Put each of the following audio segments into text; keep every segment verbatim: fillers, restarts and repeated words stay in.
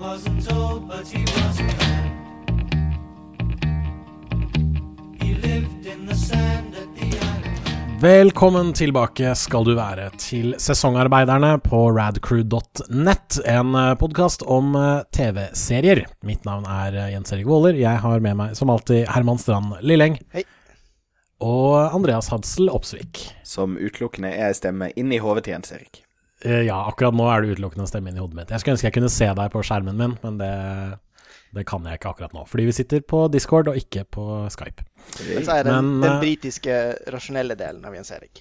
wasn't old, but he wasn't bad. He lived in the sand at the island. Velkommen tilbake skal du være til Sesongarbeiderne på radcrew dot net, en podcast om T V-serier. Mitt navn er Jens Erik Våler. Jeg har med meg som alltid Herman Strand Lilleng. Hei. Og Andreas Hadsel Opsvik. Som utelukkende er stemme inn i hovedet til Jens Erik. Ja, akkurat nå er det utelukkende stemme inn i hodet mitt. Jeg skulle ønske jeg kunne se deg på skjermen min, men det, det kan jeg ikke akkurat nå. Fordi vi sitter på Discord og ikke på Skype. Men så er det den, Men, den britiske rasjonelle delen av Jens Erik.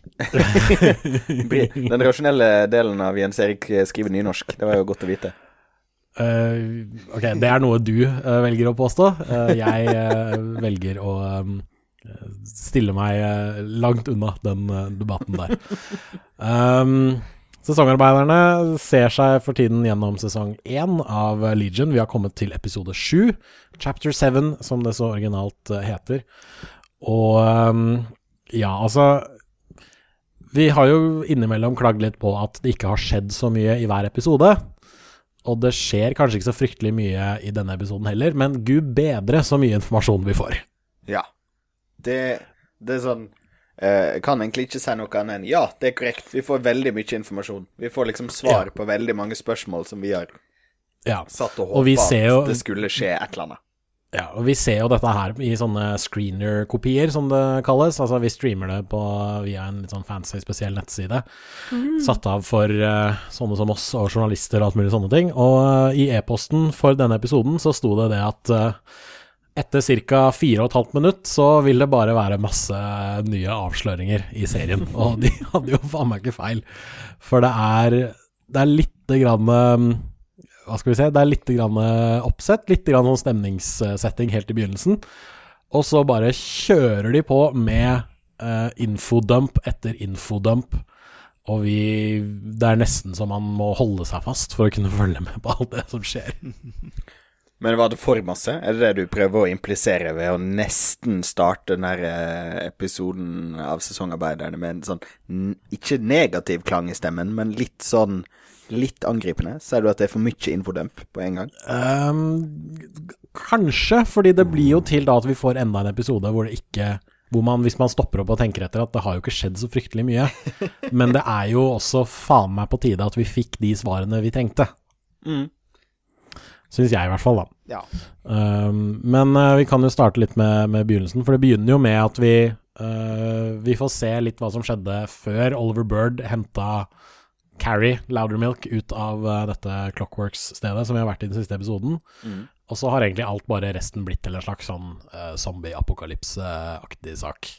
Den rasjonelle delen av Jens Erik skriver nynorsk. Det var jo godt å vite. Uh, ok, det er noe du uh, velger å påstå. Uh, jeg uh, velger å um, stille meg uh, langt unna den uh, debatten der. Um, Sesongarbeiderne ser seg for tiden gjennom sesong én av Legion. Vi har kommet til episode sju, chapter seven, som det så originalt uh, heter. Og um, ja, altså vi har jo innimellom klagd litt på at det ikke har skjedd så mye i hver episode. Og det skjer kanskje ikke så fryktelig mye i denne episoden heller, men gud bedre så mye informasjon vi får. Ja, det, det er sånn Jeg kan egentlig ikke si noe annet enn ja, det er korrekt. Vi får veldig mye informasjon. Vi får liksom svar ja. på veldig mange spørsmål som vi har ja. satt og og vi håpet ser jo, at det skulle skje et eller annet. Ja, og vi ser jo dette her i sånne screener-kopier, som det kalles. Altså vi streamer det på, via en litt sånn fancy spesiell nettside, mm. satt av for uh, sånne som oss og journalister og alt mulig sånne ting. Og uh, i e-posten for denne episoden så sto det det at uh, etter cirka fire og et halvt minutt så vil det bare være masse nye avsløringer i serien, og de hadde jo faen meg ikke feil, for det er, det er litt grann, hva skal vi si, det er litt grann oppsett, litt grann sånn stemningssetting helt i begynnelsen, og så bare kjører de på med uh, infodump etter infodump, og vi, det er nesten som man må holde seg fast for å kunne følge med på alt det som skjer. Men var det for masse? Er det det du prøver å implisere ved å nesten starte denne episoden av Sesongarbeiderne med en sånn, ikke negativ klang i stemmen, men litt sånn, litt angripende? Sier du at det er for mye infodump på en gang? Um, kanskje, fordi det blir jo til da at vi får enda en episode hvor det ikke, hvor man, hvis man stopper opp og tenker etter at det har jo ikke skjedd så fryktelig mye, men det er jo også faen meg på tide at vi fikk de svarene vi trengte. Mhm. Synes jeg i hvert fall da. Ja. Um, men uh, vi kan jo starte litt med, med begynnelsen, for det begynner jo med at vi, uh, vi får se litt hva som skjedde før Oliver Bird hentet Carrie Loudermilk ut av uh, dette Clockworks-stedet som vi har vært i den siste episoden. Mm. Og så har egentlig alt bare resten blitt til en slags sånn uh, zombie-apokalypse-aktig sak.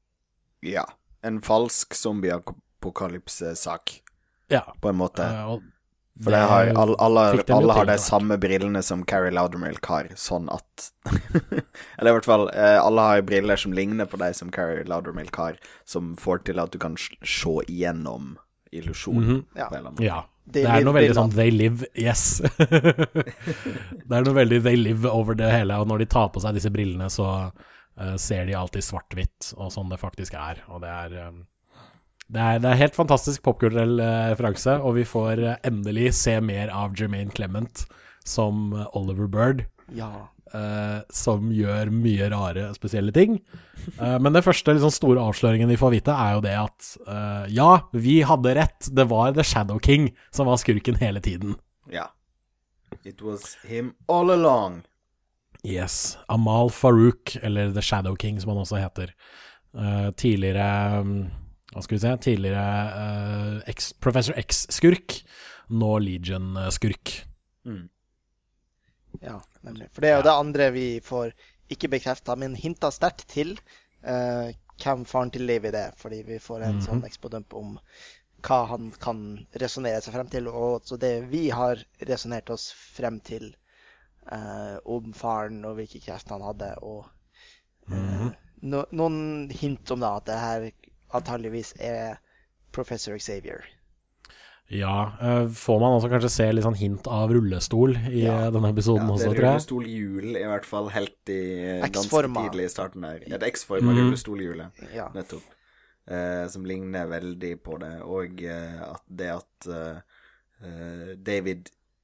Ja, en falsk zombie-apokalypse-sak. Ja. På en måte. Uh, og For det har, alle, alle, alle har de samme brillene som Carrie Loudermilk har, sånn at eller i hvert fall, alle har briller som ligner på de som Carrie Loudermilk har, som får til at du kan se igjennom illusjonen. Mm-hmm. Ja, ja. Det er noe veldig sånn they live, yes. Det er noe veldig they live over det hele, og når de tar på seg disse brillene så uh, ser de alltid svart-hvitt, og sånn det faktisk er, og det er um, Det er, det er helt fantastisk popkulturell eh, referanse, og vi får eh, endelig se mer av Jermaine Clement som eh, Oliver Bird, ja. eh, som gjør mye rare, spesielle ting. Eh, men det første liksom, store avsløringen vi får vite er jo det at eh, ja, vi hadde rett, det var The Shadow King som var skurken hele tiden. Ja, it was him all along. Yes, Amal Farouk, eller The Shadow King som han også heter. Eh, tidligere... Um, Hva skal vi se? Tidligere uh, X, Professor X-skurk, nå Legion-skurk. Mm. Ja, nemlig. For det er jo ja. det andre vi får ikke bekreftet, men hintet sterkt til uh, hvem faren til Levi er, fordi vi får en mm-hmm. sånn expo-dump om hva han kan resonere seg frem til, og så det vi har resonert oss frem til uh, om faren og hvilke krefter han hadde, og uh, mm-hmm. no, noen hint om da at det her antageligvis er Professor Xavier. Ja, får man også kanskje se litt sånn hint av rullestol i ja. denne episoden ja, også, tror jeg. Ja, det er rullestolhjul i hvert fall helt i ganske tidlig i starten der. Ja, det er X-forma mm. rullestolhjulet, ja. nettopp. Eh, som ligner veldig på det, og eh, at det at eh, David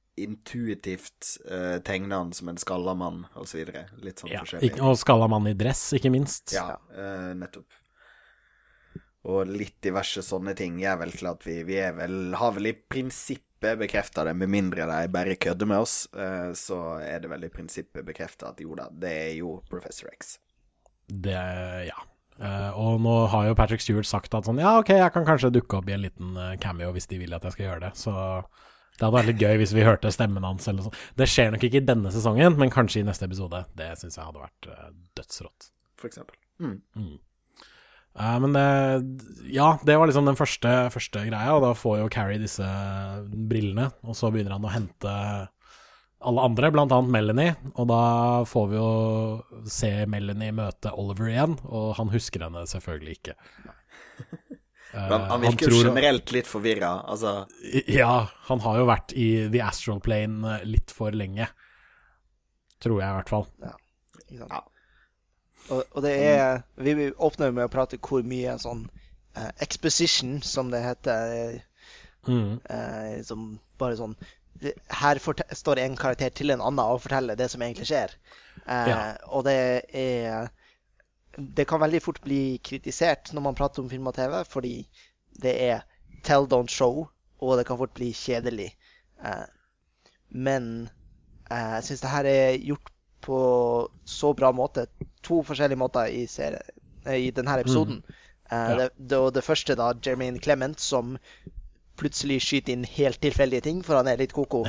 intuitivt uh, tegner han som en skallamann, og så videre. Litt sånn ja, forskjellig. Og skallamann i dress, ikke minst. Ja, uh, nettopp. Og litt diverse sånne ting gjør vel til at vi, vi er vel, har vel i prinsippet bekreftet det, med mindre de bare kødder med oss, uh, så er det vel i prinsippet bekreftet at jo da, det er jo Professor X. Det, ja. Uh, og nå har jo Patrick Stewart sagt at sånn, ja, ok, jeg kan kanskje dukke opp i en liten uh, cameo hvis de vil at jeg skal gjøre det, så det hadde vært litt gøy hvis vi hørte stemmen hans eller sånn. Det skjer nok ikke i denne sesongen, men kanskje i neste episode. Det synes jeg hadde vært uh, dødsrått. For eksempel. Mm. Mm. Uh, men det, ja, det var liksom den første, første greia, og da får jo Carrie disse brillene, og så begynner han å hente alle andre, blant annet Melanie, og da får vi jo se Melanie møte Oliver igjen, og han husker henne selvfølgelig ikke. Uh, han, han virker jo generelt litt forvirret, altså. Ja, han har jo vært i The Astral Plane litt for lenge, tror jeg i hvert fall. Ja, ikke sant. Ja. Og, og det er, vi åpner med å prate hvor mye sånn uh, exposition, som det heter, mm. uh, som bare sånn, her står en karakter til en annen og forteller det som egentlig skjer. Uh, ja. Og det er, det kan veldig fort bli kritisert når man prater om film og TV, fordi det er tell, don't show, og det kan fort bli kjedelig. Uh, men uh, jeg synes det her er gjort på så bra måte, to forskjellige måter i, serie, i denne episoden. Mm. Uh, ja. det, det, det første da, Jermaine Clement, som plutselig skyter inn helt tilfeldige ting, for han er litt koko.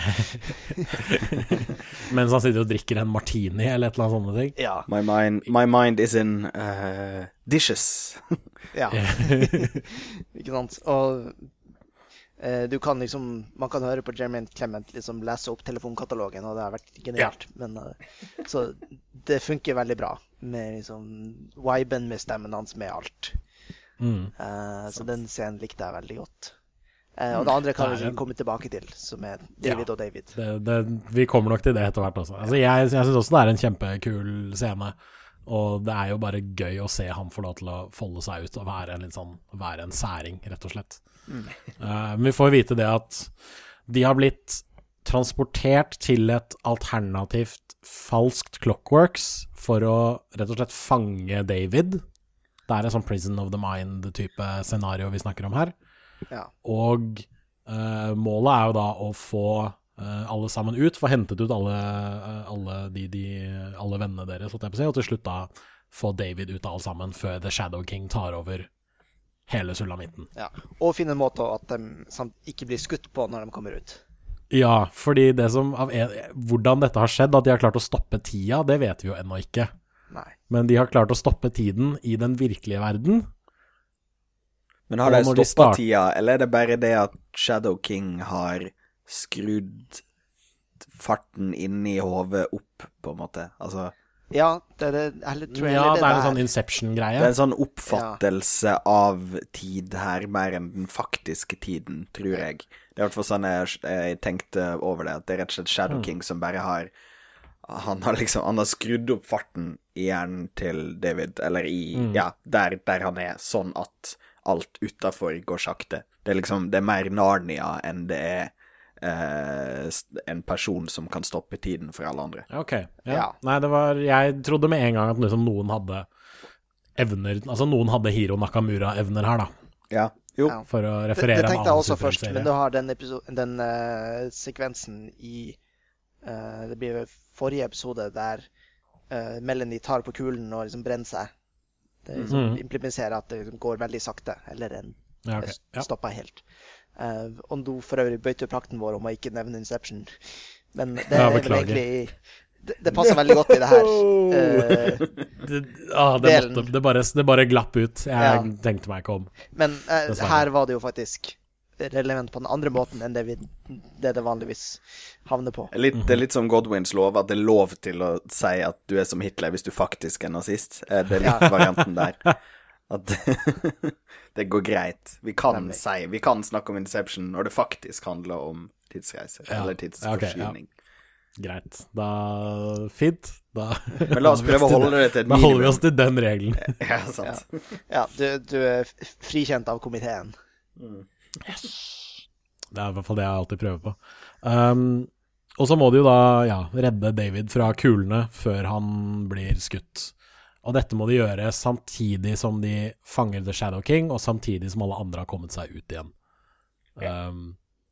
Mens han sitter og drikker en martini, eller et eller annet sånne ting. Ja. My mind, my mind is in uh, dishes. Ja. Ikke sant? Og uh, du kan liksom, man kan høre på Jermaine Clement liksom lese opp telefonkatalogen, og det har vært genialt. Ja. Men, uh, så det funker veldig bra, med liksom viben med stemmen hans med alt. Mm. Uh, så den scenen likte jeg veldig godt. Uh, og det andre kan vi komme tilbake til, som er David ja, og David. Det, det, vi kommer nok til det etter hvert også. Altså, jeg, jeg synes også det er en kjempekul scene, og det er jo bare gøy å se han få lov til å folde seg ut og være en, litt sånn, være en særing, rett og slett. Mm. Uh, vi får vite det at de har blitt transportert til et alternativt falskt Clockworks for å rett og slett fange David. Det er en sånn Prison of the Mind-type scenario vi snakker om her. Ja. Og uh, målet er jo da å få uh, alle sammen ut, få hentet ut alle, uh, alle, de, de, alle vennene deres, og til slutt da få David ut av alle sammen før The Shadow King tar over hele sulamitten. Ja, og finne en måte at de samt ikke blir skutt på når de kommer ut. Ja, fordi det som av, hvordan dette har skjedd, at de har klart å stoppe tida, det vet vi jo ennå ikke. Nei. Men de har klart å stoppe tiden i den virkelige verden. Men har de stoppet start... tida, eller er det bare det at Shadow King har skrudd farten inn i hodet opp, på en måte? Altså... Ja, det er det, eller tror jeg ja, det, det er en sånn Inception-greie. Det er en sånn oppfattelse ja. av tid her, mer enn den faktiske tiden, tror jeg. Det er i hvert fall sånn jeg, jeg tenkte over det, at det er rett og slett Shadow mm. King som bare har... Han har liksom, han har skrudd opp farten i hjernen til David, eller i, mm. ja, der, der han er, sånn at alt utenfor går sakte. Det er liksom, det er mer Narnia enn det er eh, en person som kan stoppe tiden for alle andre. Ok, ja. ja. Nei, det var, jeg trodde med en gang at liksom noen hadde evner, altså noen hadde Hiro Nakamura-evner her da. Ja, jo. Ja. For å referere det, det tenkte jeg også først, men du har den, episode, den uh, sekvensen i, uh, det blir forrige episode, der uh, Melanie tar på kulen og liksom brenner seg. Det liksom mm. impliserer at det går veldig sakte, eller en ja, okay. ja. stopper helt. Uh, og du for øvrig bøyte prakten vår om å ikke nevne Inception. Men det ja, er vel egentlig... Det, det passer veldig godt i det her. Uh, det, ah, det, måtte, det, bare, det bare glapp ut. Jeg ja. tenkte meg ikke om. Men uh, her var det jo faktisk relevant på den andre måten enn det, vi, det det vanligvis havner på. Litt, det er litt som Godwins lov, at det er lov til å si at du er som Hitler hvis du faktisk er nazist. Det er litt varianten der. At det går greit. Vi kan si, vi kan snakke om Inception når det faktisk handler om tidsreiser, ja. eller tidsforskyvning. Okay, ja. Greit, da fint da. Men la oss prøve å holde det til et minimum. Da holder vi oss til den regelen. Ja, sant. Ja, ja du, du er frikjent av komiteen. Mm. Yes. Det er i hvert fall det jeg alltid prøver på. um, Og så må de jo da, ja, redde David fra kulene før han blir skutt. Og dette må de gjøre samtidig som de fanger The Shadow King, og samtidig som alle andre har kommet seg ut igjen. Ja. Um,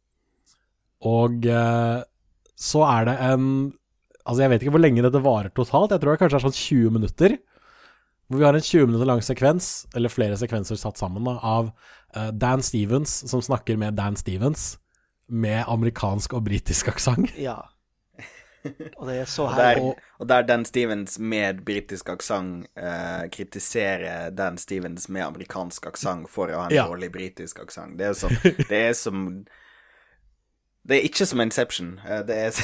og uh, så er det en, altså jeg vet ikke hvor lenge dette varer totalt, jeg tror det kanskje er sånn tjue minutter, hvor vi har en tjue minutter lang sekvens, eller flere sekvenser satt sammen da, av uh, Dan Stevens som snakker med Dan Stevens, med amerikansk og britisk aksent. Ja. Og det er så her. Og der, og der Dan Stevens med britisk aksent eh, kritiserer Dan Stevens med amerikansk aksent for å ha en ja. dårlig britisk aksent. Det er som det er som det er ikke som Inception. Det er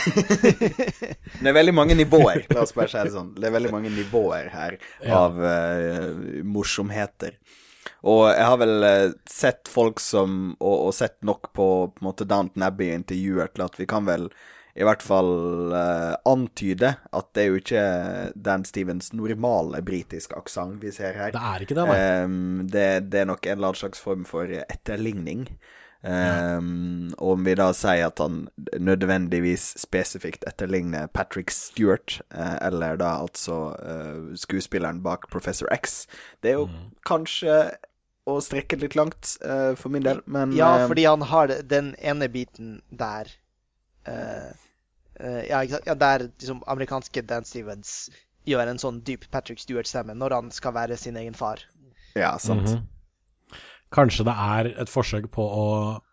det er veldig mange nivåer, la oss bare si det sånn. Det er veldig mange nivåer her ja. av uh, morsomheter. Og jeg har vel uh, sett folk som, og, og sett nok på, på en måte Downton Abbey-intervjuer til at vi kan vel i hvert fall uh, antyde at det er jo ikke Dan Stevens normale britiske aksent vi ser her. Det er ikke det, nei. Um, det, det er nok en eller annen slags form for etterligning. Um, ja. Og om vi da sier at han nødvendigvis spesifikt etterligner Patrick Stewart, uh, eller da altså uh, skuespilleren bak Professor X, det er jo mm. kanskje å strekke litt langt uh, for min del, men ja, fordi han har den ene biten der uh, uh, ja, ikke sant? Ja, der liksom, amerikanske Dan Stevens gjør en sånn dyp Patrick Stewart-stemme når han skal være sin egen far. Ja, sant. Mm-hmm. Kanskje det er et forsøk på å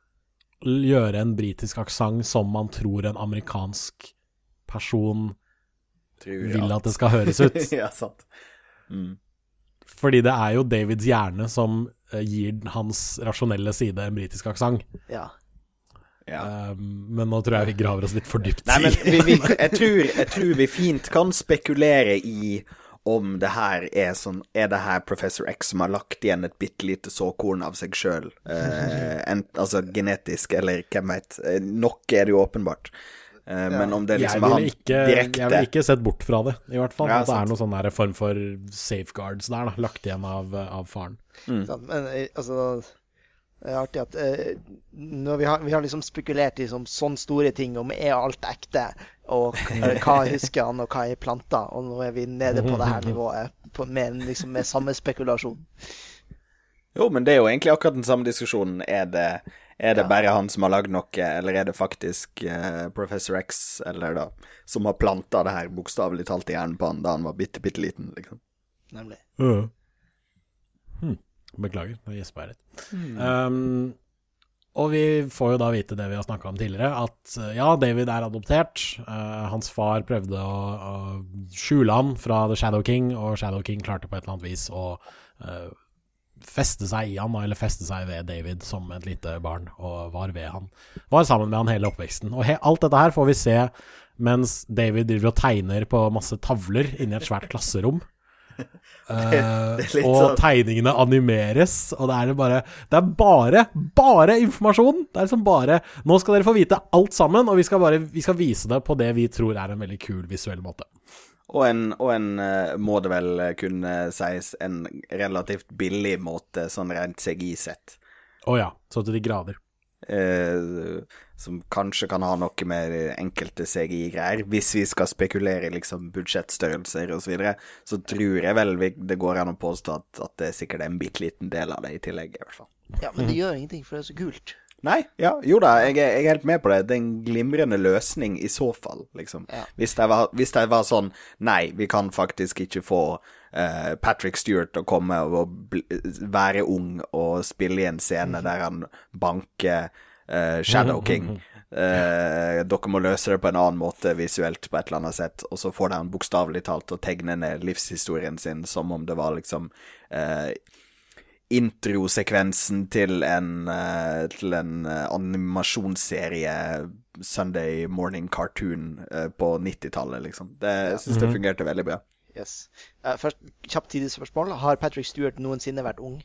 gjøre en britisk aksent som man tror en amerikansk person tror, vil ja. At det skal høres ut. Ja, sant. Mm. Fordi det er jo Davids hjerne som uh, gir hans rasjonelle side en britisk aksent. Ja. Ja. Um, men nå tror jeg vi graver oss litt for dypt. Nei, men vi, vi, jeg, tror, jeg tror vi fint kan spekulere i om det her er sånn, er det her Professor X som har lagt igjen et bittelite såkorn av seg selv, uh, en, altså genetisk, eller hvem vet, nok er det jo åpenbart. Uh, ja. Men om det liksom er han ikke, direkte jeg vil ikke sett bort fra det, i hvert fall. Ja, at det er noen sånn der form for safeguards der da, lagt igjen av, av faren. Mm. Sånn, men altså det er artig at uh, når vi, har, vi har liksom spekulert i sånn, sånn store ting om er alt ekte, og uh, hva husker han, og hva er planta, og nå er vi nede på det her nivået på, med, liksom, med samme spekulasjon. Jo, men det er jo egentlig akkurat den samme diskusjonen. Er det, er det ja. Bare han som har lagd noe, eller er det faktisk uh, Professor X, eller da, som har plantet det her bokstavelig talt i hjernen på han da han var bitte, bitte liten, liksom. Nemlig. Uh. Hmm. Beklager, nå gjesper jeg litt. Hmm. Um, og vi får jo da vite det vi har snakket om tidligere, at ja, David er adoptert. Uh, hans far prøvde å, å skjule han fra The Shadow King, og Shadow King klarte på et eller annet vis å uh, feste seg i han, eller feste seg ved David som et lite barn, og var ved han. Var sammen med han hele oppveksten. Og he- alt dette her får vi se mens David driver og tegner på masse tavler inne i et svært klasserom. Uh, og sånn. Tegningene animeres, og det er bare det er bare, bare informasjon. Det er liksom bare, nå skal dere få vite alt sammen, og vi skal bare vi skal vise det på det vi tror er en veldig kul visuell måte. Og en, og en uh, må det vel kunne sies en relativt billig måte, sånn rent C G I-sett. Å ja, så til de grader. Uh, som kanskje kan ha noe med enkelte C G I-greier. Hvis vi skal spekulere i liksom budsjettstørrelser og så videre, så tror jeg vel vi, det går an å påstå at, at det er sikkert en bitteliten del av det i tillegg, i hvert fall. Ja, men det gjør ingenting, for det er så kult. Nei, ja, jo da, jeg, jeg er helt med på det. Det er en glimrende løsning i så fall, liksom. Ja. Hvis, det var, hvis det var sånn, nei, vi kan faktisk ikke få uh, Patrick Stewart å komme og bli, være ung og spille i en scene der han banker uh, Shadow King. Uh, dere må løse det på en annen måte visuelt på et eller annet sett, og så får han bokstavelig talt å tegne ned livshistorien sin som om det var liksom... Uh, introsekvensen til en, uh, til en uh, animasjonsserie Sunday morning cartoon uh, på nittitallet, liksom. Det, jeg synes det fungerte veldig bra. Yes. Uh, først, kjapt tidlig spørsmål. Har Patrick Stewart noensinne vært ung?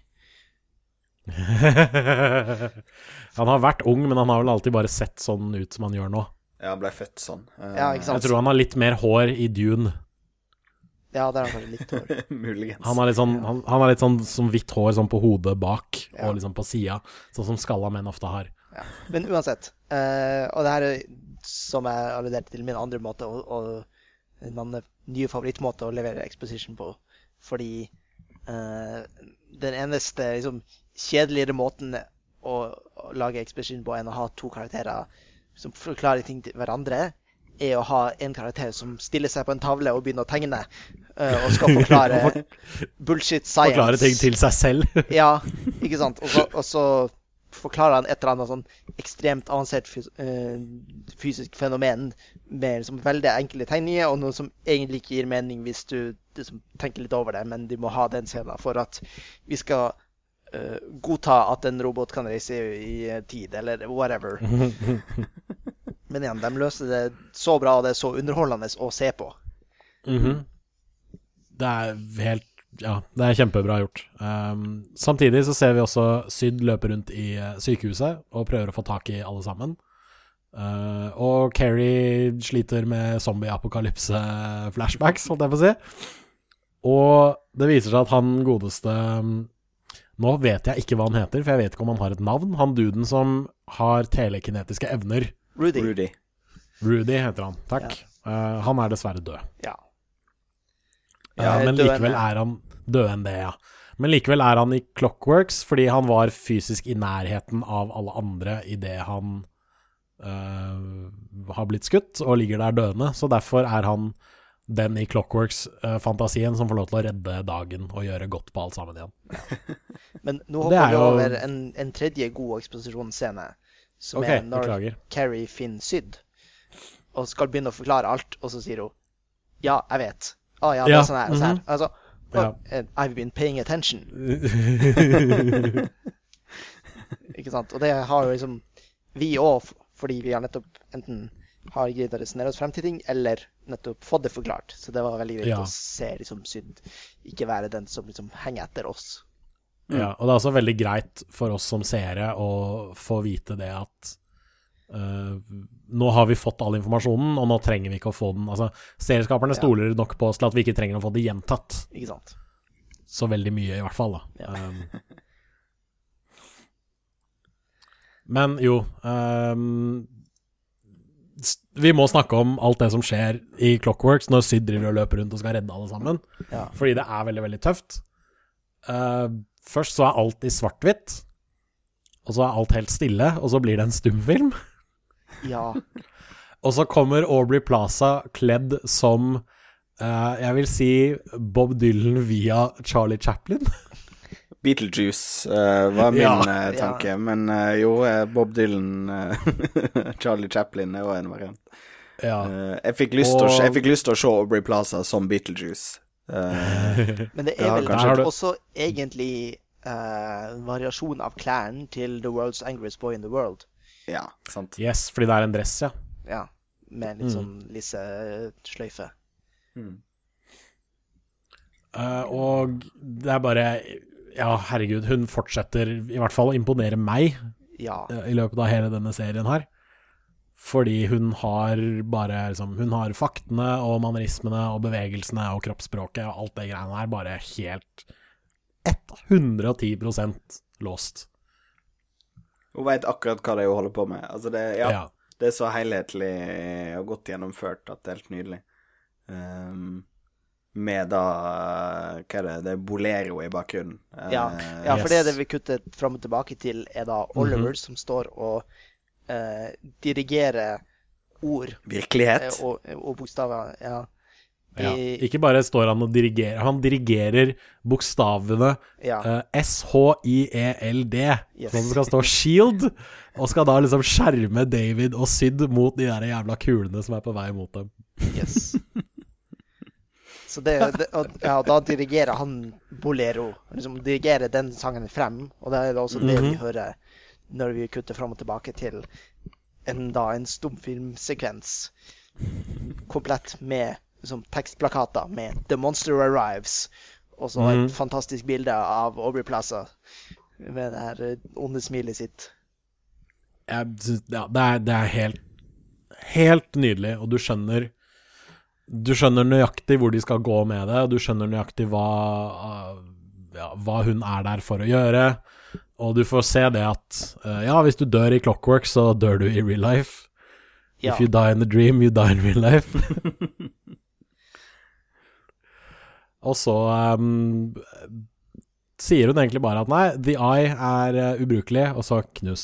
Han har vært ung, men han har vel alltid bare sett sånn ut som han gjør nå. Ja, han ble født sånn. Uh, ja, ikke sant? Jeg tror han har litt mer hår i Dune. Ja, det er kanskje litt hår. Muligens. Han har litt sånn, han, han har litt sånn som hvitt hår sånn på hodet bak, ja. Og liksom på siden, sånn som skalla menn ofte har. Ja. Men uansett, uh, og det her som jeg alluderte til min andre måte, og, og en annen nye favorittmåte å levere exposition på. Fordi uh, den eneste liksom, kjedeligere måten å, å lage exposition på enn å ha to karakterer som forklarer ting til hverandre, er å ha en karakter som stiller seg på en tavle og begynner å tegne, uh, og skal forklare bullshit science. Forklare ting til seg selv. Ja, ikke sant? Og så, og så forklarer han et eller annet sånn ekstremt avansert fys uh, fysisk fenomen med liksom, veldig enkle tegninger, og noe som egentlig ikke gir mening hvis du liksom, tenker litt over det, men de må ha den scenen for at vi skal uh, godta at en robot kan reise i, i tid, eller whatever. Men igjen, de løser det så bra, og det er så underholdende å se på. Mm-hmm. Det er helt, ja, det er kjempebra gjort. Um, samtidig så ser vi også Syd løpe rundt i sykehuset og prøver å få tak i alle sammen. Uh, og Carrie sliter med zombie-apokalypse-flashbacks, holdt jeg på å si. Og det viser seg at han godeste... Nå vet jeg ikke hva han heter, for jeg vet ikke om han har et navn. Han duden som har telekinetiske evner. Rudy. Rudy. Rudy heter han, takk. Ja. Uh, han er dessverre død. Ja. Uh, men likevel er han død enn det, ja. Men likevel er han i Clockworks, fordi han var fysisk i nærheten av alle andre i det han uh, har blitt skutt, og ligger der døende. Så derfor er han den i Clockworks-fantasien uh, som får lov til å redde dagen og gjøre godt på alt sammen igjen. Ja. Men nå hopper vi over en, en tredje god eksposisjonsscene, som okay, er når beklager. Carrie finner Syd og skal begynne å forklare alt, og så sier hun ja, jeg vet. Å ja, det er ja. Sånn her og sånn her. Altså, oh, ja. I've been paying attention. Ikke sant? Og det har jo liksom vi også, fordi vi har nettopp enten har greid å resonere oss frem til ting, eller nettopp fått det forklart. Så det var veldig viktig ja. Å se liksom Syd ikke være den som liksom henger etter oss. Mm. Ja, og det er også veldig greit for oss som seere å få vite det at uh, nå har vi fått all informasjonen, og nå trenger vi ikke å få den. Altså, serieskaperne ja. Stoler nok på oss til at vi ikke trenger å få det gjentatt. Ikke sant? Så veldig mye i hvert fall, da. Ja. Um, men jo, um, vi må snakke om alt det som skjer i Clockworks når Syd driver og løper rundt og skal redde alle sammen. Ja. Fordi det er veldig, veldig tøft. Uh, Først så er alt i svart-hvitt, og så er alt helt stille, og så blir det en stumfilm. Ja. Og så kommer Aubrey Plaza kledd som, uh, jeg vil si, Bob Dylan via Charlie Chaplin. Beetlejuice uh, var min ja, uh, tanke, ja. Men uh, jo, uh, Bob Dylan, uh, Charlie Chaplin er jo en variant. Ja. Uh, jeg fikk lyst til og... å se Aubrey Plaza som Beetlejuice. Uh, Men det er vel kanskje også egentlig uh, en variasjon av klærne til The World's Angriest Boy in the World. Ja, sant. Yes, fordi det er en dress, ja. Ja, med litt sånn mm. lisse sløyfe. Mm. Uh, og det er bare, ja, herregud, hun fortsetter i hvert fall å imponere meg ja. uh, i løpet av hele denne serien her. Fordi hun har bare liksom, hun har faktene og manerismene og bevegelsene og kroppsspråket og alt det greiene her bare helt hundre og ti prosent låst. Hun vet akkurat hva det er hun holder på med. Altså det, ja, ja. Det er så helhetlig og godt gjennomført at det er helt nydelig. Um, med da, hva er det, det er Bolero i bakgrunnen. Ja, ja for yes. Det er det vi kutter frem og tilbake til er da Oliver mm-hmm. som står og Uh, dirigere ord virkelighet uh, og, og bokstaver ja. Ja. Ikke bare står han og dirigerer, han dirigerer bokstavene ja. uh, S H I E L D yes. Sånn det skal stå SHIELD og skal da liksom skjerme David og Syd mot de der jævla kulene som er på vei mot dem. Yes. Så det, det og, ja, da dirigerer han Bolero, liksom dirigerer den sangen frem, og det er også mm-hmm. det vi hører når vi kutter frem og tilbake til en, da, en stumfilmsekvens komplett med liksom, tekstplakater med The Monster Arrives og så mm. et fantastisk bilde av Aubrey Plaza med det her onde smilet sitt. Ja, det er, det er helt helt nydelig, og du skjønner du skjønner nøyaktig hvor de skal gå med det, og du skjønner nøyaktig hva, ja, hva hun er der for å gjøre. Og du får se det at, uh, ja, hvis du dør i Clockwork, så dør du i real life. Ja. If you die in the dream, you die in real life. Og så um, sier hun egentlig bare at nei, The Eye er uh, ubrukelig, og så knus.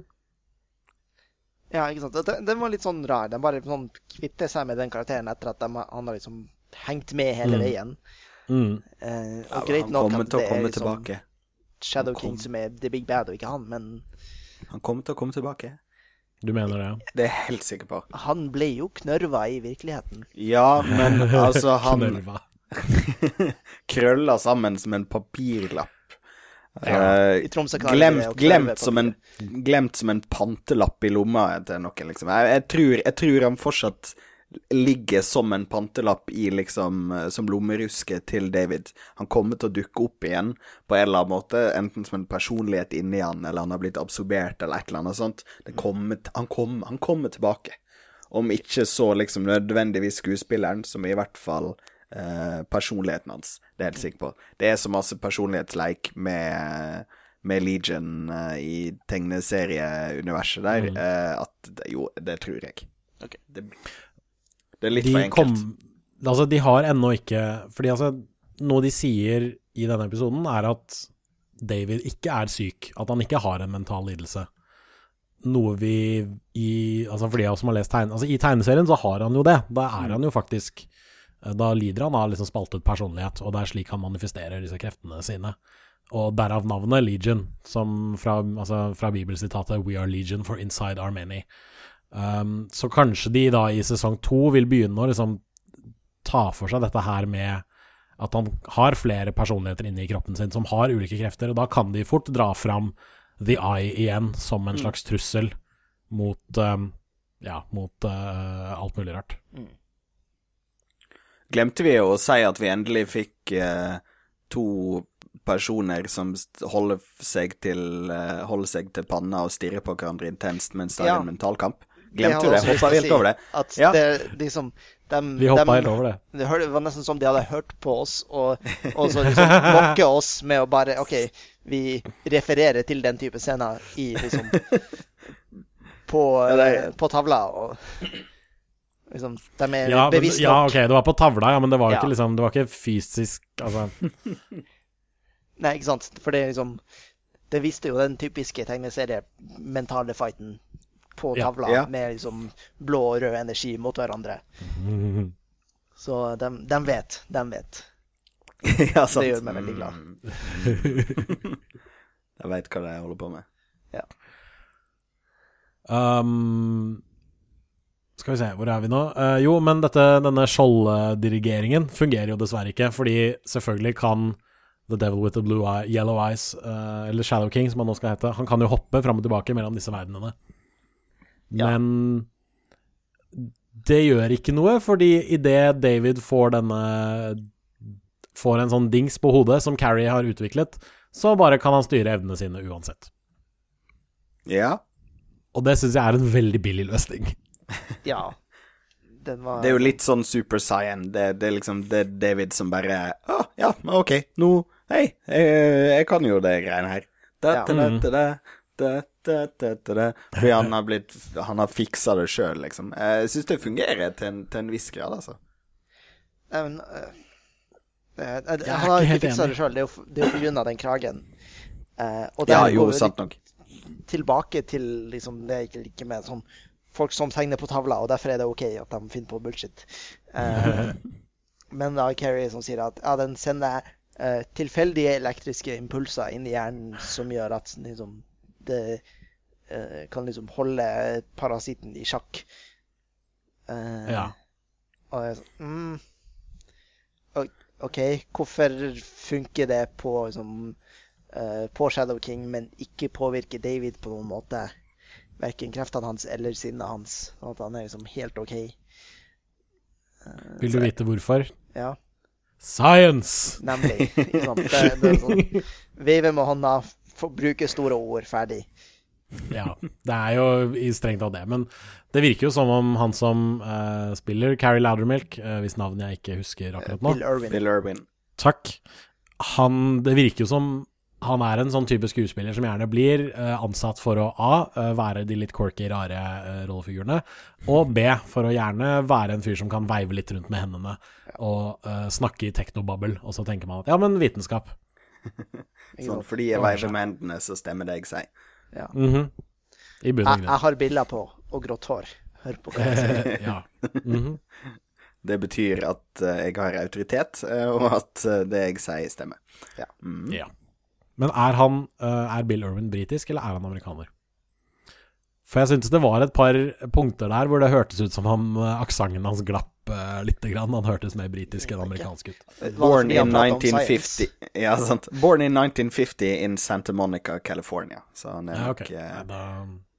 Ja, ikke sant. Den, den var litt sånn rar. Den bare sånn kvitte seg med den karakteren etter at de, han har liksom hengt med hele Mm. veien. Mm. Eh, Ja, og greit han nok kommer at til å det er komme liksom tilbake. Shadow Han King kom- som er the big bad, og ikke han, men Han kommer til å komme tilbake. Du mener det, ja? Det er jeg helt sikker på. han ble jo knørva i virkeligheten. Ja, men altså han Knølva. krølla sammen som en papirlapp. Ja, Eh, i Tromsø klarer de glemt, å knørve glemt, som en, papiret. glemt som en pantelapp i lomma til noen, liksom. Jeg, jeg, tror, jeg tror han fortsatt ligger som en pantelapp i liksom som lommeruske til David. Han kommer til å dukke opp igjen på en eller annen måte, enten som en personlighet inni han, eller han har blitt absorbert, eller et eller annet sånt. Det kommer, han, kom, han kommer tilbake. Om ikke så liksom nødvendigvis skuespilleren, som i hvert fall eh, personligheten hans. Det er jeg helt sikker på. Det er så masse personlighetsleik med, med Legion eh, i tegneserieuniverset der, Mm. eh, at det, jo, det tror jeg. Ok. Det, det er litt De for enkelt. kom- altså, de har ennå ikke fordi altså, noe de sier i denne episoden er at David ikke er syk, at han ikke har en mental lidelse. Noe vi i, altså for de av oss som har lest tegn, altså i tegneserien så har han jo det. Da er han jo faktisk, da lider han av liksom spaltet personlighet, og det er slik han manifesterer disse kreftene sine. Og derav navnet Legion, som fra, altså fra bibelsitatet We are Legion, for inside are many. Um, så kanskje de da i sesong to vil begynne å liksom ta for seg dette her med at han har flere personligheter inne i kroppen sin som har ulike krefter, og da kan de fort dra fram The Eye igjen som en slags trussel mot, um, ja, mot uh, alt mulig rart. Glemte vi å si at vi endelig fikk eh, to personer som st- holder seg til eh, holder seg til panna og stirrer på hverandre intenst mens det er Ja. en mentalkamp? Det Glemte hadde du det? jeg også lyst Hoppa til å helt si, over det? At Ja. det liksom dem, Vi hoppa dem- helt over det. Det hør- det var nesten som de hadde hørt på oss, og, og så liksom mokke oss med å bare OK, vi refererer til den type scener i liksom på, Ja, det er- på tavla, og liksom De er Ja, men, bevisst ja, nok. ok, det var på tavla, ja, men det var jo Ja. ikke liksom, det var ikke fysisk, altså. Nei, ikke sant? For det er liksom Det viste jo den typiske tegneserie-mentale fighten på Ja. tavla, Ja. med liksom blå og rød energi mot hverandre. Så de, de vet. De vet. Ja, sant. Det gjør meg veldig glad. Mm. Jeg vet hva jeg holder på med. Um, skal vi se, hvor er vi nå? Eh, jo, men dette, denne skjolddirigeringen fungerer jo dessverre ikke, fordi selvfølgelig kan The Devil with the Blue Eye, Yellow Eyes, eh, eller Shadow King, som han nå skal hete, han kan jo hoppe fram og tilbake mellom disse verdenene. Ja. Men det gjør ikke noe, fordi i det David får denne får en sånn dings på hodet som Carrie har utviklet, så bare kan han styre evnene sine uansett. Ja. Og det synes jeg er en veldig billig løsning. Ja. Den var Det er jo litt sånn Super Saiyan. Det, det er liksom det er David som bare Å, ja, ok, nå Hei, jeg, jeg kan jo det greiene her. Da, Ja. da, da, da, da, da, da, da, da. Fordi han har blitt Han har fiksa det sjøl, liksom. Jeg syns det fungerer til en, til en viss grad, altså. Nei, men øh, øh, øh, Jeg er Han har ikke ikke helt fiksa enig. det sjøl, det er jo f- det er jo på grunn av den kragen. Eh, og Ja, der jo, går vi sant litt nok. tilbake til liksom det jeg ikke liker med sånn folk som tegner på tavla, og derfor er det OK at de finner på bullshit. Eh, men da Carrie som sier at ja, den sender eh, tilfeldige elektriske impulser inn i hjernen som gjør at liksom det eh, kan liksom holde parasitten i sjakk. Eh, Ja. Og jeg er sånn mm, o- OK, hvorfor funker det på liksom eh, på Shadow King, men ikke påvirker David på noen måte? Verken kreftene hans eller sinnet hans. Sånn at han er liksom helt OK. Vil du vite hvorfor? Ja, Science! nemlig. Ikke sant? Det, det er sånn veive med hånda, få bruke store ord, ferdig. Ja, det er jo i strengt tatt det, men det virker jo som om han som eh, spiller Carrie Loudermilk, eh, hvis navn jeg ikke husker akkurat nå. Bill Irwin. Bill Irwin. Takk. Han, det virker jo som han er en sånn type skuespiller som gjerne blir uh, ansatt for å A, uh, være de litt quirky, rare uh, rollefigurene, og B, for å gjerne være en fyr som kan veive litt rundt med hendene og uh, snakke i teknobabbel, og så tenker man at ja, men vitenskap. Sånn, fordi jeg veiver med hendene, så stemmer det jeg sier. Ja. Mm-hmm. I bunn og grunn. Jeg, jeg har bilder på, og grått hår. Hør på hva jeg sier. Ja. Mm-hmm. Det betyr at uh, jeg har autoritet, uh, og at uh, det jeg sier stemmer. Ja. Mm. Ja. Men er han, uh, er Bill Irwin britisk, eller er han amerikaner? For jeg synes det var et par punkter der hvor det hørtes ut som han, uh, aksangen hans glapp uh, litt grann. Han hørtes mer britisk enn amerikansk ut. Born in nineteen fifty. Ja, sant. Born in nineteen fifty in Santa Monica, California. Så han er ja, nok... Okay. Uh... Ja, da,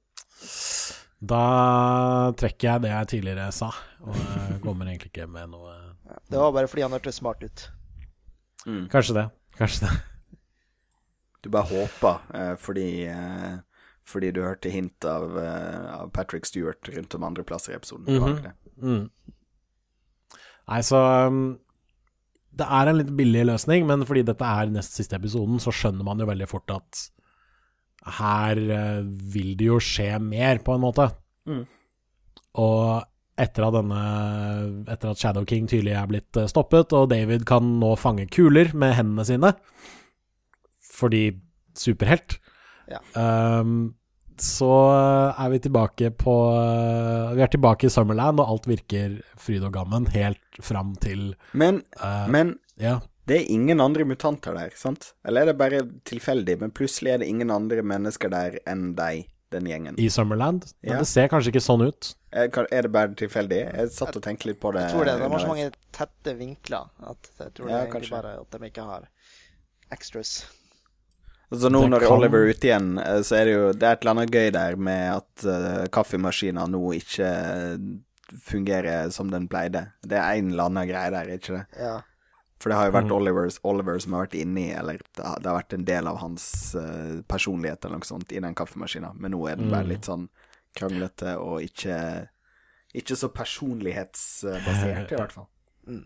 da trekker jeg det jeg tidligere sa, og uh, kommer egentlig ikke med noe... Ja, det var bare fordi han hørtes smart ut. Mm. Kanskje det, kanskje det. Du bare håper, eh, fordi, eh, fordi du hørte hint av, eh, av Patrick Stewart rundt om andre plasser i episoden. Det var ikke det. Mm. Nei, så um, det er en litt billig løsning, men fordi dette er nest siste episoden, så skjønner man jo veldig fort at her uh, vil det jo skje mer, på en måte. Mm. Og etter at denne etter at Shadow King tydelig er blitt stoppet, og David kan nå fange kuler med hendene sine, fordi superhelt, ja. um, så er vi tilbake på uh, vi er tilbake i Summerland, og alt virker fryd og gammen helt fram til Men, uh, men ja. Det er ingen andre mutanter der, sant? Eller er det bare tilfeldig, men plutselig er det ingen andre mennesker der enn deg, den gjengen? I Summerland? Ja. Men det ser kanskje ikke sånn ut. Er, er det bare tilfeldig? Jeg satt og tenkte litt på det. Jeg tror det, det var så mange tette vinkler, at jeg tror det ja, er egentlig kanskje. bare at de ikke har extras. Så nå når kan... Oliver er ute igjen, så er det jo det er et eller annet gøy der med at uh, kaffemaskinen nå ikke fungerer som den pleide. Det er en eller annen greie der, ikke det? Ja. For det har jo vært mm. Olivers, Oliver som har vært inne i, eller det har, det har vært en del av hans uh, personlighet eller noe sånt i den kaffemaskinen. Men nå er den bare litt sånn kranglete og ikke, ikke så personlighetsbasert i hvert fall. Mm.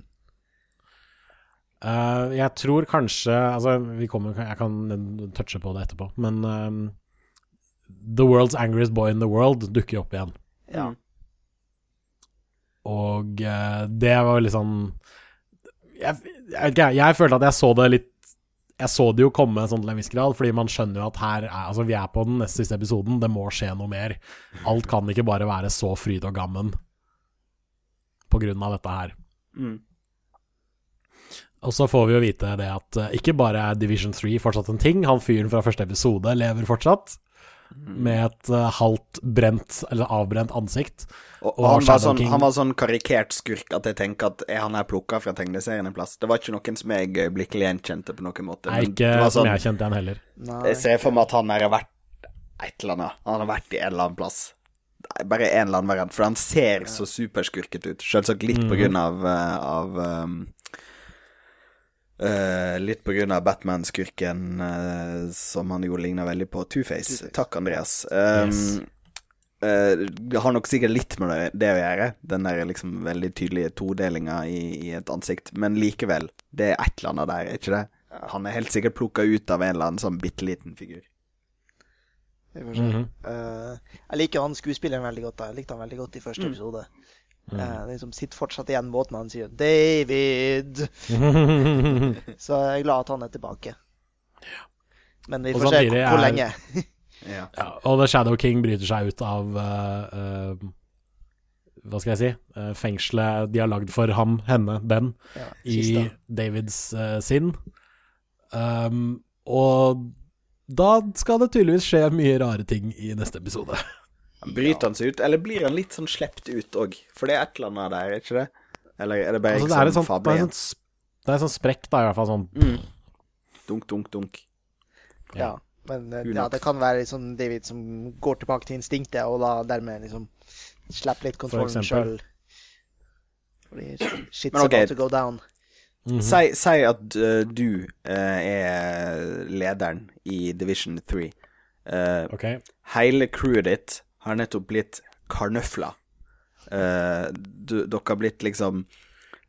Uh, jeg tror kanskje altså vi kommer, jeg kan touche på det etterpå, men um, The World's Angriest Boy in the World dukker opp igjen. Ja. Og uh, det var litt sånn jeg, jeg, jeg, jeg følte at jeg så det litt jeg så det jo komme sånn til en viss grad, fordi man skjønner jo at her er, altså vi er på den neste siste episoden, det må skje noe mer. Alt kan ikke bare være så fryd og gammen på grunn av dette her. Mm. Og så får vi jo vite det at uh, ikke bare er Division tre fortsatt en ting, han fyren fra første episode lever fortsatt, mm. med et uh, halvt brent, eller avbrent ansikt. Og, og han, var sånn, han var sånn karikert skurk at jeg tenker at er han her plukket fra tegneserien en plass. Det var ikke noen som jeg øyeblikkelig gjenkjente på noen måte. Nei, ikke sånn, som jeg kjente igjen heller. Nei. Jeg ser for meg at han her har vært et eller annet. Han har vært i en eller annen plass. Bare en eller annen variant, for han ser ja. så superskurket ut. Selvsagt litt mm. på grunn av, av um, Uh, litt på grunn av Batman-skurken uh, som han jo ligner veldig på Two-Face. Two-Face. Takk, Andreas. Um, yes. uh, det har nok sikkert litt med det, det å gjøre, den der liksom veldig tydelige todelingen i, i et ansikt, men likevel, det er et eller annet der, ikke det? Han er helt sikkert plukket ut av en eller annen sånn bitteliten figur. Mm-hmm. uh, jeg liker han skuespilleren veldig godt da. Jeg likte han veldig godt i første mm. episode. Mm. Uh, det liksom sitter fortsatt igjen måten han sier David. Så jeg er glad at han er tilbake. Men vi får se hvor er... lenge. ja. Ja, og The Shadow King bryter seg ut av uh, uh, hva skal jeg si uh, fengselet de har lagd for ham, henne, den ja, i Davids uh, sinn. Um, og da skal det tydeligvis skje mye rare ting i neste episode. Bryter han seg ut, eller blir han litt sånn slept ut også? For det er et eller annet der, ikke det? Eller er det bare altså, ikke sånn fabel igjen? Det er sånn sprekk da, i hvert fall sånn. Mm. Dunk, dunk, dunk. Ja, ja men ja, det kan være sånn David som går tilbake til instinktet, og da dermed liksom slipper litt kontrollen selv. Fordi shit's okay. About to go down. Mm-hmm. Si, si at uh, du uh, er lederen i Division tre. Uh, okay. Hele crewet ditt har nettopp blitt karnøfla. Uh, du, dere har blitt liksom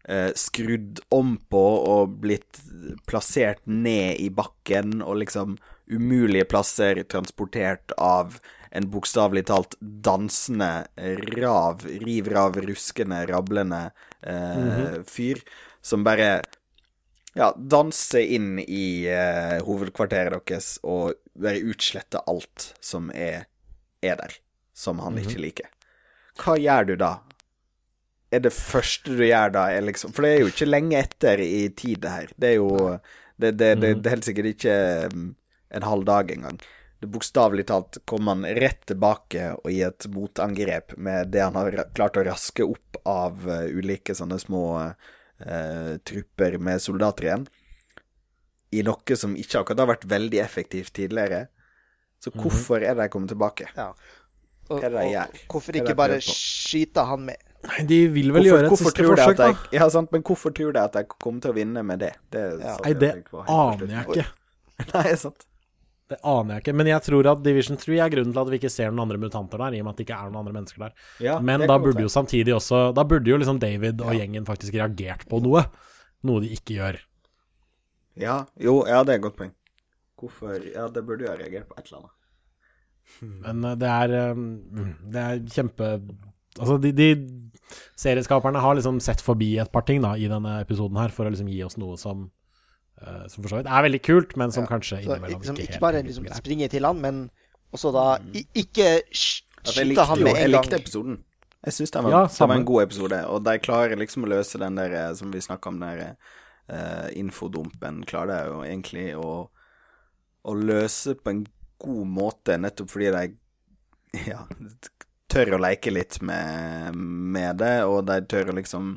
uh, skrudd om på og blitt plassert ned i bakken, og liksom umulige plasser transportert av en bokstavelig talt dansende, rav, riv, rav, ruskende, rablende uh, mm-hmm. fyr, som bare ja, danse inn i uh, hovedkvarteret deres og bare utslette alt som er, er der, som han mm-hmm. ikke liker. Hva gjør du da? Er det første du gjør da, er liksom, for det er jo ikke lenge etter i tid det her. Det er jo, det, det, det, det er helt sikkert ikke en halv dag engang. Det bokstavelig talt kommer han rett tilbake og gi et motangrep med det han har klart å raske opp av uh, ulike sånne små uh, trupper med soldater igjen. I noe som ikke akkurat har vært veldig effektivt tidligere. Så hvorfor er det kommet tilbake? Ja. Og, hva er det jeg gjør? Og hvorfor ikke bare skyte han med? Nei, de vil vel hvorfor, gjøre et siste forsøk, jeg, da. Ja, sant, men hvorfor tror de at jeg kommer til å vinne med det? Det, ja. Nei, det aner jeg ikke. Nei, sant. Det aner jeg ikke, men jeg tror at Division tre er grunnen til at vi ikke ser noen andre mutanter der, i og med at det ikke er noen andre mennesker der. Ja, men da burde jo samtidig også, da burde jo liksom David og ja. gjengen faktisk reagert på noe. Noe de ikke gjør. Ja, jo, ja, det er et godt poeng. Hvorfor? Ja, det burde jo ha reagert på et eller annet. Men det er det er kjempe altså de, de serieskaperne har liksom sett forbi et par ting da i denne episoden her for å liksom gi oss noe som uh, som for så vidt er veldig kult, men som ja, kanskje innimellom liksom, ikke, ikke bare liksom springe til han, men også da i, ikke skyte han med en gang. Jeg likte episoden. Jeg synes det var, ja, det var en god episode, og de klarer liksom å løse den der som vi snakket om, den der uh, infodumpen, klarer det jo egentlig å, å løse på en god måte, nettopp fordi de ja, tør å leke litt med, med det, og de tør å liksom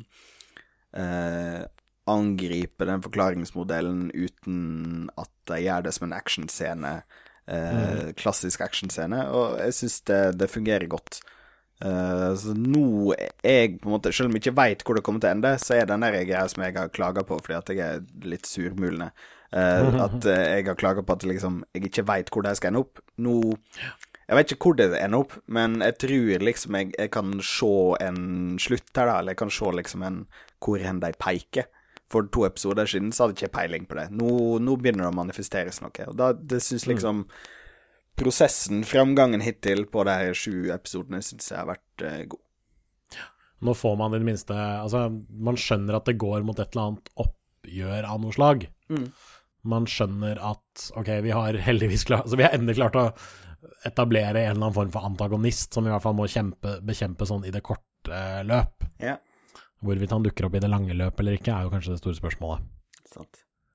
eh, angripe den forklaringsmodellen uten at de gjør det som en actionscene, eh, mm. klassisk actionscene, og jeg synes det, det fungerer godt. Uh, så nå er jeg på en måte, selv om jeg ikke vet hvor det kommer til å ende, så er den der greia som jeg har klaget på fordi at jeg er litt surmulende, uh, at uh, jeg har klaget på at liksom, jeg ikke vet hvor det skal ende opp. Nå, jeg vet ikke hvor det ender opp, men jeg tror liksom jeg, jeg kan se en slutt her da, eller jeg kan se liksom en, hvor hen de peker. For to episoder siden så hadde jeg ikke peiling på det. Nå, nå begynner det å manifesteres noe, og da, det synes liksom mm. prosessen, framgangen hittil på de her sju episodene synes jeg har vært uh, god. Nå får man i det minste, altså man skjønner at det går mot et eller annet oppgjør av noe slag. Mm. Man skjønner at, ok, vi har heldigvis klart, altså vi har endelig klart å etablere en eller annen form for antagonist som i hvert fall må kjempe, bekjempe sånn i det korte uh, løp. Ja. Hvorvidt han dukker opp i det lange løp eller ikke er jo kanskje det store spørsmålet. Sant.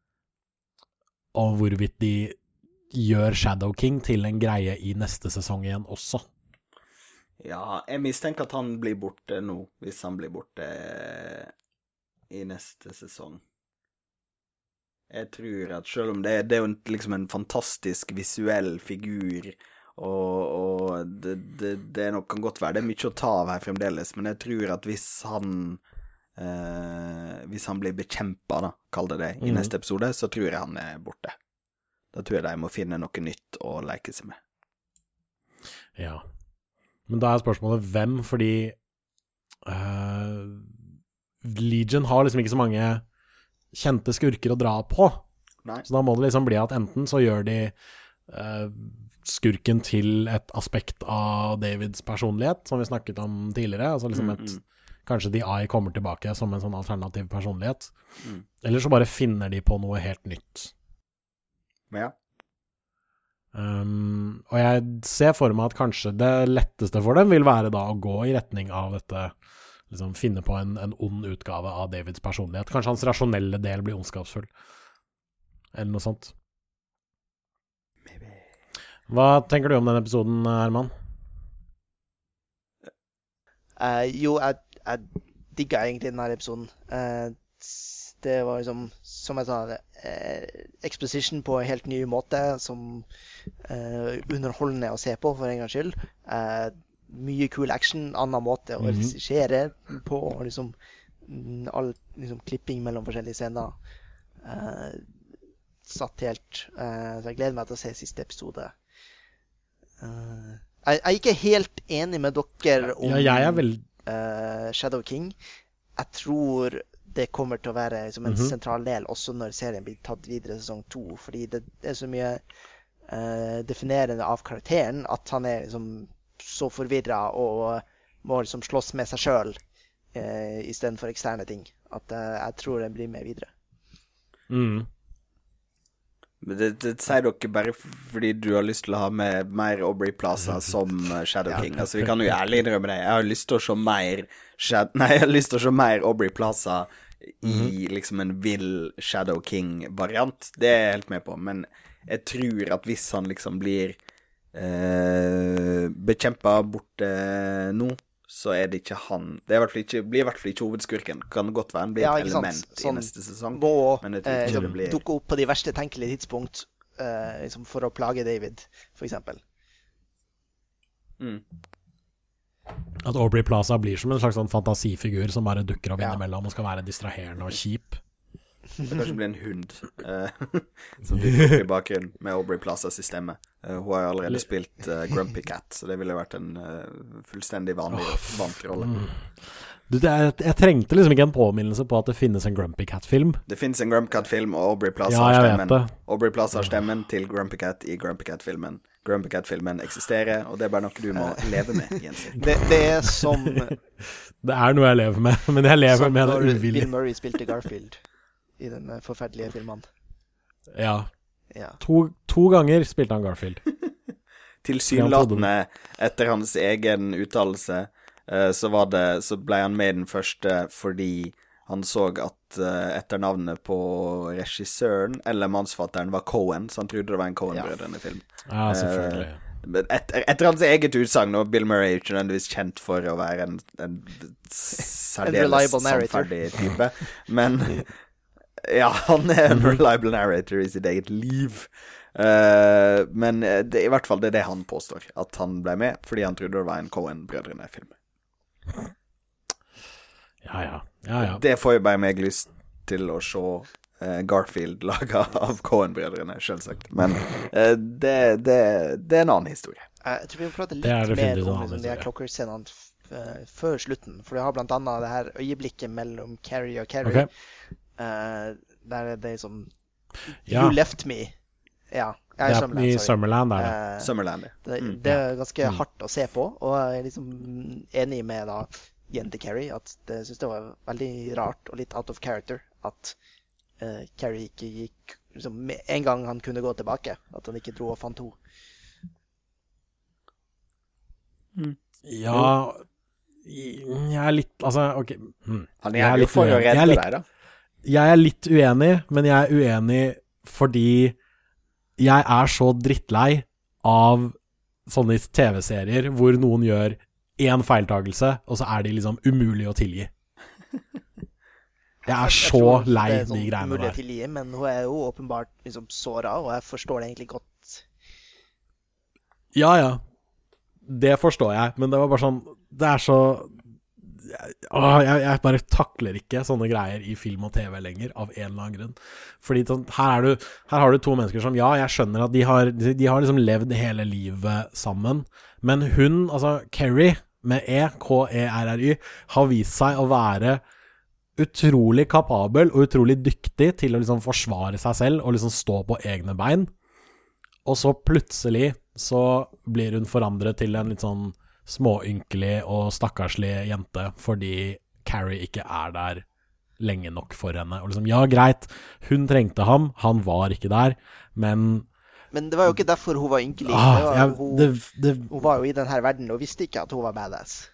Og hvorvidt de gjør Shadow King til en greie i neste sesong igjen også. Ja, jeg mistenker at han blir borte nå, hvis han blir borte i neste sesong. Jeg tror at selv om det, det er jo liksom en fantastisk visuell figur, og, og det, det, det nok kan godt være, det er mye å ta av her fremdeles, men jeg tror at hvis han eh, hvis han blir bekjempet, da, kall det det, i mm. neste episode, så tror jeg han er borte. Da tror jeg de må finne noe nytt å leke seg med. Ja. Men da er spørsmålet hvem, fordi uh, Legion har liksom ikke så mange kjente skurker å dra på. Nei. Så da må det liksom bli at enten så gjør de uh, skurken til et aspekt av Davids personlighet, som vi snakket om tidligere, altså liksom et, mm, mm. kanskje The Eye kommer tilbake som en sånn alternativ personlighet. Mm. Eller så bare finner de på noe helt nytt. Ja. Um, og jeg ser for meg at kanskje det letteste for dem vil være da å gå i retning av dette, liksom finne på en, en ond utgave av Davids personlighet. Kanskje hans rasjonelle del blir ondskapsfull. Eller noe sånt. Maybe. Hva tenker du om den episoden, Herman? Uh, jo, jeg, jeg digger egentlig denne episoden. Uh, det var liksom, som jeg sa, uh, exposition på en helt ny måte, som uh, underholdende å se på for en gangs skyld. Uh, mye kul action, annen måte å regissere på, og liksom all liksom, klipping mellom forskjellige scener. Uh, satt helt, uh, så jeg gleder meg til å se siste episode. Uh, jeg, jeg er ikke helt enig med dere om ja, jeg er vel... uh, Shadow King. Jeg tror det kommer til å være som en Mhm. sentral del også når serien blir tatt videre i sesong to, fordi det er så mye eh, definerende av karakteren at han er liksom så forvirret og må liksom slåss med seg selv eh, i stedet for eksterne ting, at eh, jeg tror den blir med videre. Mm. Men det, det sier dere bare fordi du har lyst til å ha med mer Aubrey Plaza som uh, Shadow Ja. King. Altså, vi kan jo ærlig innrømme det. Jeg har lyst til å se mer Shad- Nei, jeg har lyst til å se mer Aubrey Plaza i liksom en vill Shadow King-variant. Det er jeg helt med på. Men jeg tror at hvis han liksom blir eh, bekjempet borte nå, så er det ikke han. Det er i hvert fall ikke, blir i hvert fall ikke hovedskurken. Kan godt være han blir Ja, et ikke sant? element Sånn i neste sesong. Må Men jeg tror eh, ikke liksom, det blir dukke opp på de verste tenkelige tidspunkt eh, liksom for å plage David, for eksempel. mm. At Aubrey Plaza blir som en slags sånn fantasifigur som bare dukker opp Ja. innimellom og skal være distraherende og kjip. Det kanskje blir en hund eh, som dukker opp i bakgrunnen med Aubrey Plazas stemme. Eh, hun har jo allerede spilt eh, Grumpy Cat, så det ville vært en eh, fullstendig vanlig vant rolle. Du, det er, jeg trengte liksom ikke en påminnelse på at det finnes en Grumpy Cat-film. Det finnes en Grumpy Cat-film, og Aubrey Plaza Ja, har jeg vet stemmen. det. Aubrey Plaza har stemmen til Grumpy Cat i Grumpy Cat-filmen. Grumpy Cat-filmen eksisterer, og det er bare noe du må leve med, Jens. Det, det er som, Det er noe jeg lever med, men jeg lever som med det når uvillig. Bill Murray spilte Garfield i den eh, forferdelige filmen. Ja, Ja. to, to ganger spilte han Garfield. Tilsynelatende, etter hans egen uttalelse, eh, så, var det, så ble han med i den første fordi han så at uh, etternavnet på regissøren, eller mannsfatteren, var Coen, så han trodde det var en Coen-brødrene-film. Ja, selvfølgelig. Men etter, etter hans eget utsagn, og Bill Murray er ikke nødvendigvis kjent for å være en, en særdeles reliable narrator. sannferdig type, men ja, han er en reliable narrator i sitt eget liv. Uh, men det, i hvert fall det er det han påstår, at han ble med fordi han trodde det var en Coen-brødrene-film. Ja, ja. ja, ja. Det får jo bare meg lyst til å se uh, Garfield laget av Coen-brødrene, selvsagt. Men uh, det, det, det er en annen historie. Jeg tror vi må prate Det er litt mer definitivt en om annen liksom, de her historie. klokkerscenene f- eh, før slutten. For du har blant annet det her øyeblikket mellom Carrie og Carrie. Ok. eh, der er det som Ja. You left me. Ja, jeg er Ja, Summerland, i sorry. Summerland er det. Eh, Summerland, ja. det, Mm. det er ganske Mm. hardt å se på, og jeg er liksom enig med da jente Carrie at det synes det var veldig rart og litt out of character at eh, Carrie ikke gikk liksom, med en gang han kunne gå tilbake, at han ikke dro og fant henne. Ja, jeg er litt, altså, ok. Hmm. Han Jeg er er jo litt for å uenig. Jeg er redde litt- deg, da. Jeg er litt uenig, men jeg er uenig fordi jeg er så drittlei av sånne T V-serier hvor noen gjør én feiltagelse, og så er de liksom umulig å tilgi. Jeg er Jeg så tror lei det er de sånn greiene umulig å der. tilgi, men hun er jo åpenbart liksom såret, og jeg forstår det egentlig godt. Ja, ja. Det forstår jeg, men det var bare sånn Det er så Åh, jeg, jeg bare takler ikke sånne greier i film og T V lenger, av en eller annen grunn. Fordi sånn, her, er du, her har du to mennesker som, ja, jeg skjønner at de har, de, de har liksom levd hele livet sammen, men hun, altså Carrie, med E, K E R R Y, har vist seg å være utrolig kapabel og utrolig dyktig til å liksom forsvare seg selv og liksom stå på egne bein. Og så plutselig så blir hun forandret til en litt sånn småynkelig og stakkarslig jente fordi Carrie ikke er der lenge nok for henne. Og liksom, ja, greit, hun trengte ham, han var ikke der, men Men det var jo ikke derfor hun var ynkelig. ah, det var, jeg, hun, det, det, hun var jo i denne verden og visste ikke at hun var badass.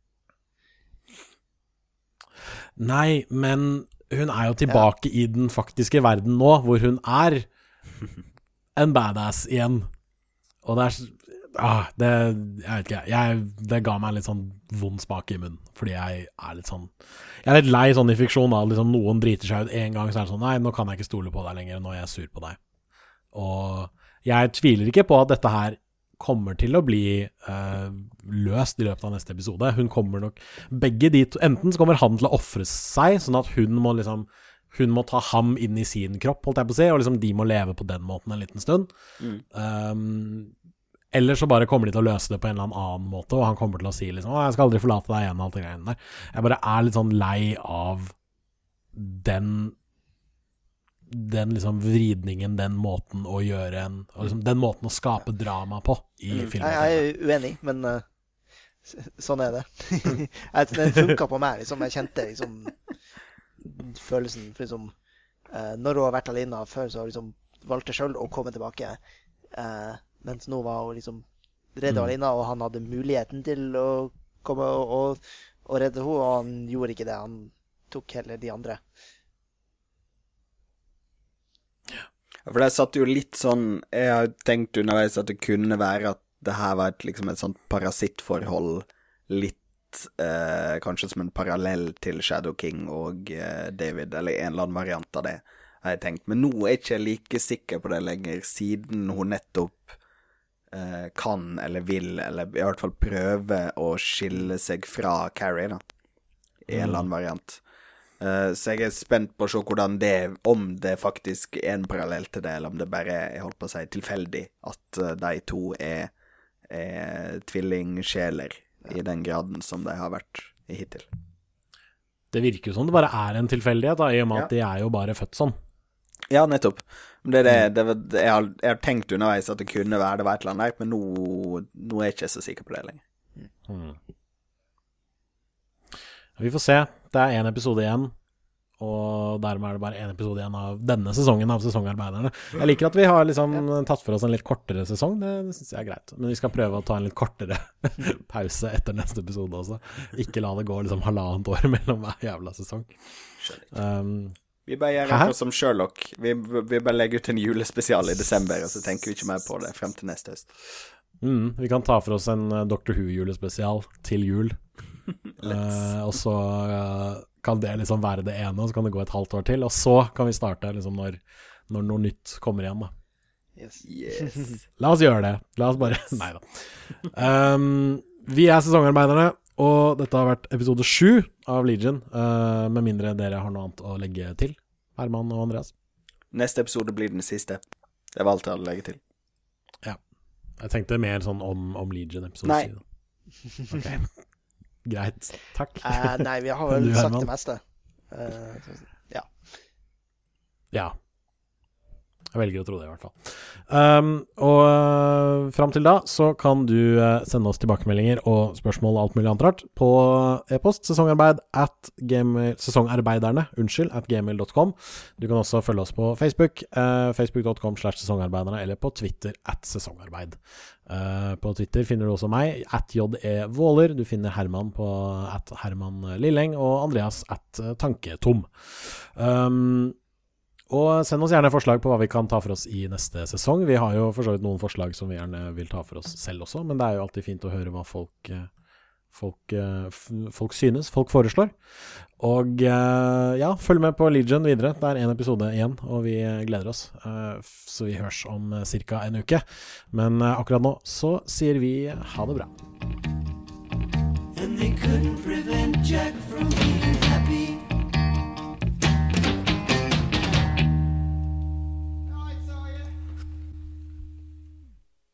Nei, men hun er jo tilbake i den faktiske verden nå, hvor hun er en badass igjen. Og det er ah, det, jeg vet ikke, jeg, det ga meg litt sånn vond smak i munnen, fordi jeg er litt sånn, jeg er litt lei sånn i fiksjon av liksom noen driter seg ut en gang, så er det sånn, nei, nå kan jeg ikke stole på deg lenger, nå er jeg sur på deg. Og jeg tviler ikke på at dette her kommer til å bli uh, løst i løpet av neste episode. Hun kommer nok, begge de to, enten så kommer han til å offre seg, sånn at hun må liksom, hun må ta ham inn i sin kropp, holdt jeg på å si, og liksom de må leve på den måten en liten stund. Mm. Um, eller så bare kommer de til å løse det på en eller annen måte, og han kommer til å si liksom, å, jeg skal aldri forlate deg igjen, alt det greiene der. Jeg bare er litt sånn lei av den den liksom vridningen, den måten å gjøre en, liksom, den måten å skape drama på i mm. filmen. Jeg er uenig, men uh, sånn er det. Den funket på meg, liksom. Jeg kjente liksom følelsen, for liksom, uh, når hun har vært alene før, så har liksom valgte selv å komme tilbake, uh, mens nå var hun liksom redde mm. alene, og han hadde muligheten til å komme og, og, og redde henne, og han gjorde ikke det. Han tok heller de andre. For det satt jo litt sånn, jeg har tenkt underveis at det kunne være at det her var et, liksom et sånt parasittforhold, litt eh, kanskje som en parallell til Shadow King og eh, David, eller en eller annen variant av det, har jeg tenkt. Men nå er jeg ikke like sikker på det lenger, siden hun nettopp eh, kan eller vil, eller i hvert fall prøve å skille seg fra Carrie, da, i en eller annen variant. Uh, så jeg er spent på å se hvordan det, om det faktisk er en parallell til det, eller om det bare er, jeg holdt på å si, tilfeldig at uh, de to er, er tvillingsjeler ja. I den graden som de har vært i hittil. Det virker jo som det bare er en tilfeldighet, da, i og med ja. At de er jo bare født sånn. Ja, nettopp. Det, det, det, det, jeg, har, jeg har tenkt underveis at det kunne være det var et eller annet, men nå, nå er jeg ikke så sikker på det lenger. Mm. Vi får se. Det er en episode igjen, og dermed er det bare en episode igjen av denne sesongen av Sesongarbeiderne. Jeg liker at vi har liksom tatt for oss en litt kortere sesong, det synes jeg er greit. Men vi skal prøve å ta en litt kortere pause etter neste episode også. Ikke la det gå liksom halvannet år mellom hver jævla sesong. Um, vi bare gjør noe som Sherlock. Vi, vi bare legger ut en julespesial i desember, og så tenker vi ikke mer på det frem til neste høst. Mm, vi kan ta for oss en Doctor Who-julespesial til jul. Uh, og så uh, kan det liksom være det ene, og så kan det gå et halvt år til, og så kan vi starte liksom når, når noe nytt kommer igjen da. Yes. Yes. La oss gjøre det. La oss bare, neida. Um, vi er Sesongarbeiderne, og dette har vært episode sju av Legion, uh, med mindre dere har noe annet å legge til, Herman og Andreas. Neste episode blir den siste. Det var alt jeg hadde å legge til. Ja. Jeg tenkte mer sånn om, om Legion-episode. Nei. Ok. Greit, takk. Uh, nei, vi har vel sagt det meste. Uh, ja. Ja. Jeg velger å tro det i hvert fall. Um, og uh, frem til da så kan du uh, sende oss tilbakemeldinger og spørsmål og alt mulig annet rart på e-post sesongarbeid at gmail, sesongarbeiderne, unnskyld, at gmail dot com. Du kan også følge oss på Facebook, uh, facebook dot com slash sesongarbeiderne, eller på Twitter at sesongarbeid. Uh, på Twitter finner du også meg, at J E Våler. Du finner Herman på at Herman Lilleng, og Andreas at Tanketom. Um, Og send oss gjerne forslag på hva vi kan ta for oss i neste sesong. Vi har jo for så vidt noen forslag som vi gjerne vil ta for oss selv også, men det er jo alltid fint å høre hva folk, folk, folk synes, folk foreslår. Og ja, følg med på Legion videre. Det er en episode igjen, og vi gleder oss. Så vi høres om cirka en uke. Men akkurat nå så sier vi ha det bra. And they couldn't prevent Jack from being happy.